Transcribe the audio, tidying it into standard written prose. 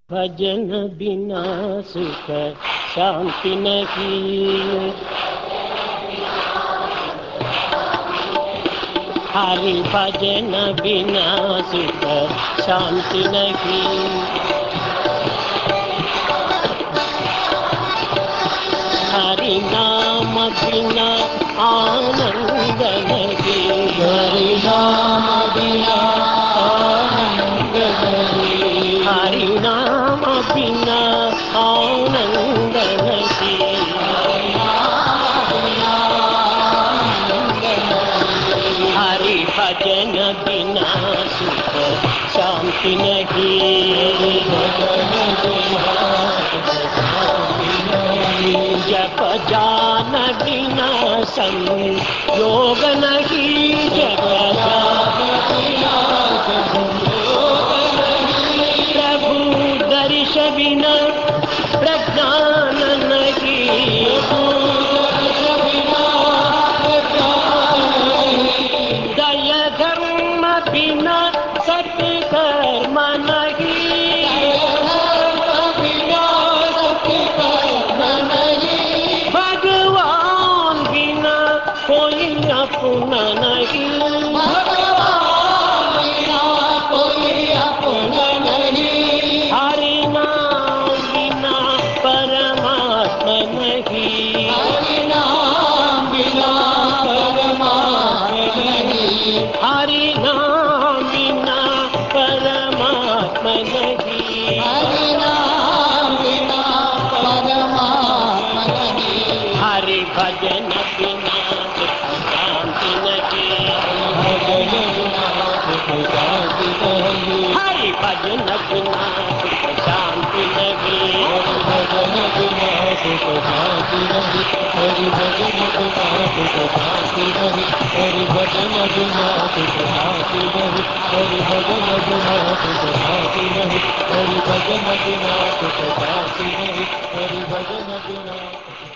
भजन बिना सुख शांति नहीं। हरि भजन बिना सुख शांति नहीं। हरि नाम बिना आनंद नहीं। हरि नाम बिना आनंद नहीं। हरि नाम बिना आनंद नहीं। हरि नाम बिना आनंद नहीं। हरि भजन बिना सुख शांति नहीं। हरि भजन बिना सुख शांति नहीं। जप जान बिना संयोग नहीं। जप जान बिना संयोग नहीं। प्रभु दर्श बिना प्रज्ञान नहीं। दर्श बिना प्रज्ञान नहीं। दया धर्म बिना सत्कर्म नहीं। धर्म बिना सत्कर्म नहीं। भगवान बिना कोई अपना नहीं। भगवान बिना कोई अपना नहीं। हरि नाम बिना परमात्मा नहीं। हरि नाम बिना परमात्मा नहीं। हरि नाम बिना परमात्मा नहीं। हरि नाम बिना परमात्मा नहीं। हरि भजन बिना सुख शांति नहीं। भजन बिना सुख शांति नहीं। हरि भजन बिना सुख शांति नहीं। हरि भजन बिना सुख शांति नहीं। हरि भजन बिना सुख शांति नहीं। हरि भजन बिना सुख शांति नहीं। हरि भजन बिना सुख शांति नहीं। हरि भजन बिना सुख शांति नहीं। हरि भजन बिना